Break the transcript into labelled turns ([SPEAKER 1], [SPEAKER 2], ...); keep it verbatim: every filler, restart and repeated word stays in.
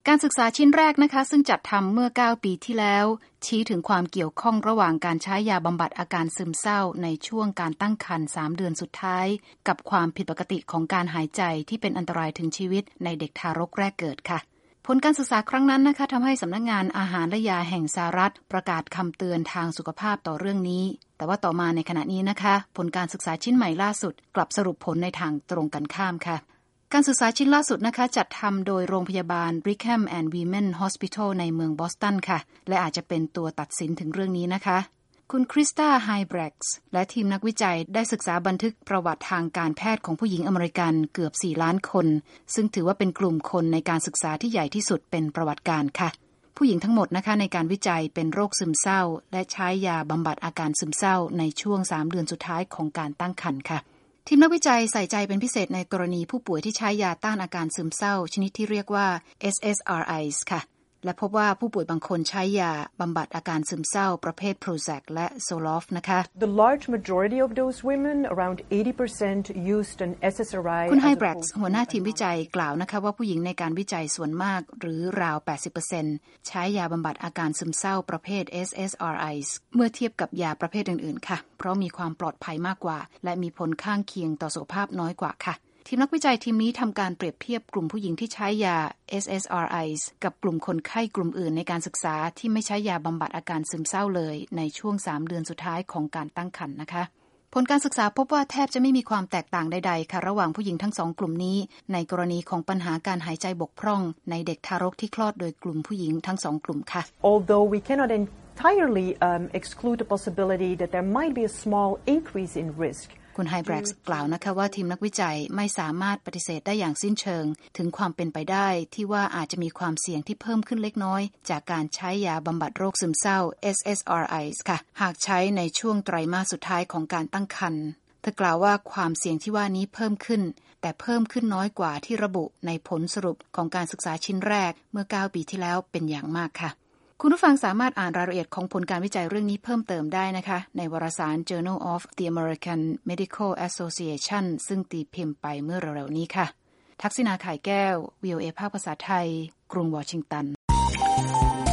[SPEAKER 1] การศึกษาชิ้นแรกนะคะซึ่งจัดทำเมื่อเก้าปีที่แล้วชี้ถึงความเกี่ยวข้องระหว่างการใช้ยาบำบัดอาการซึมเศร้าในช่วงการตั้งครรภ์สามเดือนสุดท้ายกับความผิดปกติของการหายใจที่เป็นอันตรายถึงชีวิตในเด็กทารกแรกเกิดค่ะผลการศึกษาครั้งนั้นนะคะทำให้สำนักงานอาหารและยาแห่งสหรัฐประกาศคำเตือนทางสุขภาพต่อเรื่องนี้แต่ว่าต่อมาในขณะนี้นะคะผลการศึกษาชิ้นใหม่ล่าสุดกลับสรุปผลในทางตรงกันข้ามค่ะการศึกษาชิ้นล่าสุดนะคะจัดทำโดยโรงพยาบาล Brigham and Women's Hospital ในเมืองบอสตันค่ะและอาจจะเป็นตัวตัดสินถึงเรื่องนี้นะคะคุณคริสตาไฮแบร็กซ์และทีมนักวิจัยได้ศึกษาบันทึกประวัติทางการแพทย์ของผู้หญิงอเมริกันเกือบสี่ล้านคนซึ่งถือว่าเป็นกลุ่มคนในการศึกษาที่ใหญ่ที่สุดเป็นประวัติการค่ะผู้หญิงทั้งหมดนะคะในการวิจัยเป็นโรคซึมเศร้าและใช้ยาบำบัดอาการซึมเศร้าในช่วงสามเดือนสุดท้ายของการตั้งครรภ์ค่ะทีมนักวิจัยใส่ใจเป็นพิเศษในกรณีผู้ป่วยที่ใช้ยาต้านอาการซึมเศร้าชนิดที่เรียกว่า เอส เอส อาร์ ไอ ส์ ค่ะและพบว่าผู้ป่วยบางคนใช้ยาบำบัดอาการซึมเศร้าประเภท Prozac และ Zoloft นะคะ
[SPEAKER 2] The large majority of those women, around eighty percent, used an เอส เอส อาร์ ไอ
[SPEAKER 1] คุณไฮแบร็กซ์หัวหน้าทีมวิจัยกล่าวนะคะว่าผู้หญิงในการวิจัยส่วนมากหรือราว แปดสิบเปอร์เซ็นต์ ใช้ยาบำบัดอาการซึมเศร้าประเภท เอส เอส อาร์ ไอ ส์ เมื่อเทียบกับยาประเภทอื่นๆค่ะเพราะมีความปลอดภัยมากกว่าและมีผลข้างเคียงต่อสุขภาพน้อยกว่าค่ะทีมนักวิจัยทีมนี้ทำการเปรียบเทียบกลุ่มผู้หญิงที่ใช้ยา เอส เอส อาร์ ไอ ส์ กับกลุ่มคนไข้กลุ่มอื่นในการศึกษาที่ไม่ใช้ยาบำบัดอาการซึมเศร้าเลยในช่วงสามเดือนสุดท้ายของการตั้งครรภ์นะคะผลการศึกษาพบว่าแทบจะไม่มีความแตกต่างใดๆค่ะระหว่างผู้หญิงทั้งสองกลุ่มนี้ในกรณีของปัญหาการหายใจบกพร่องในเด็กทารกที่คลอดโดยกลุ่มผู้หญิงทั้งสองกลุ่มค่ะ
[SPEAKER 2] Although we cannot entirely um, exclude the possibility that there might be a small increase in risk
[SPEAKER 1] คุณไฮแบร็กซ์กล่าวนะคะว่าทีมนักวิจัยไม่สามารถปฏิเสธได้อย่างสิ้นเชิงถึงความเป็นไปได้ที่ว่าอาจจะมีความเสี่ยงที่เพิ่มขึ้นเล็กน้อยจากการใช้ยาบำบัดโรคซึมเศร้า เอส เอส อาร์ ไอ ส์ ค่ะหากใช้ในช่วงไตรมาสสุดท้ายของการตั้งครรภ์เธอกล่าวว่าความเสี่ยงที่ว่านี้เพิ่มขึ้นแต่เพิ่มขึ้นน้อยกว่าที่ระบุในผลสรุปของการศึกษาชิ้นแรกเมื่อเก้าปีที่แล้วเป็นอย่างมากค่ะคุณผู้ฟังสามารถอ่านรายละเอียดของผลการวิจัยเรื่องนี้เพิ่มเติมได้นะคะในวารสาร Journal of the American Medical Association ซึ่งตีพิมพ์ไปเมื่อเร็วๆนี้ค่ะทักษิณา ข่ายแก้ว วี โอ เอ ภาคภาษาไทยกรุงวอชิงตัน